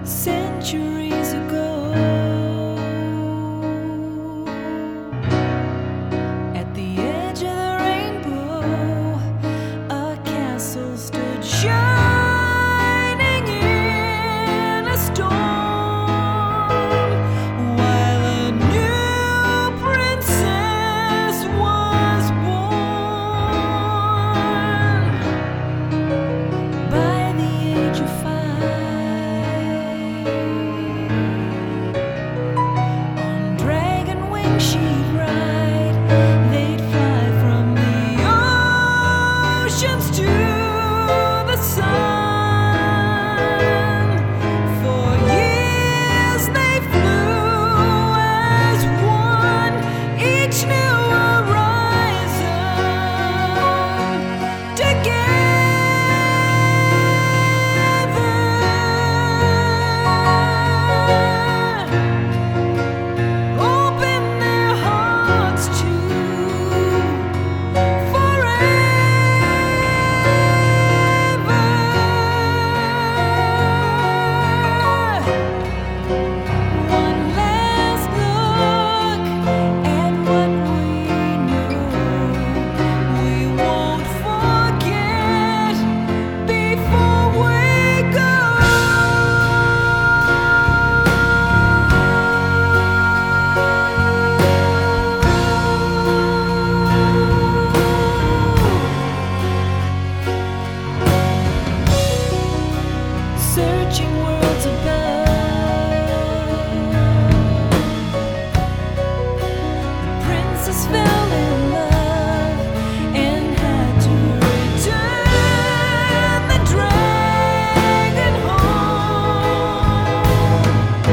Centuries ago, at the edge of the rainbow, a castle stood shining in a storm, while a new princess was born. By the age of 5, she'd ride, they'd fly from the oceans to the sun. For years they flew as one, each new horizon searching worlds above. The princess fell in love and had to return the dragon home.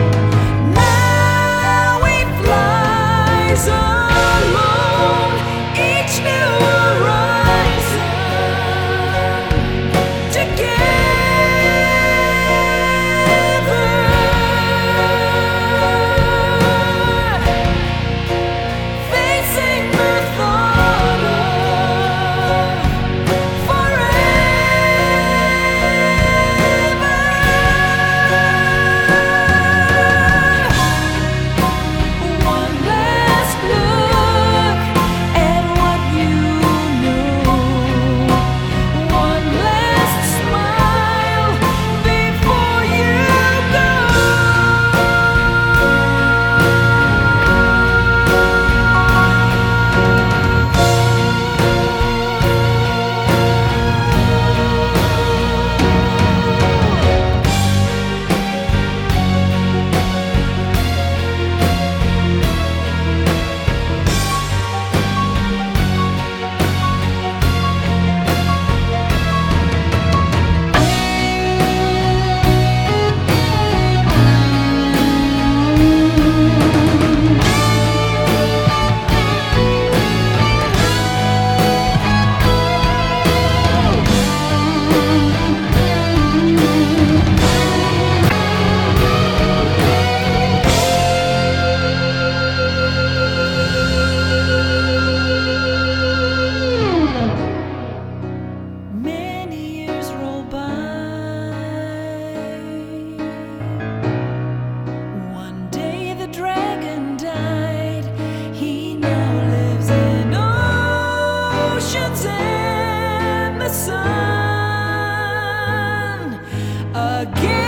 Now he flies alone, each new horizon together. And the sun again.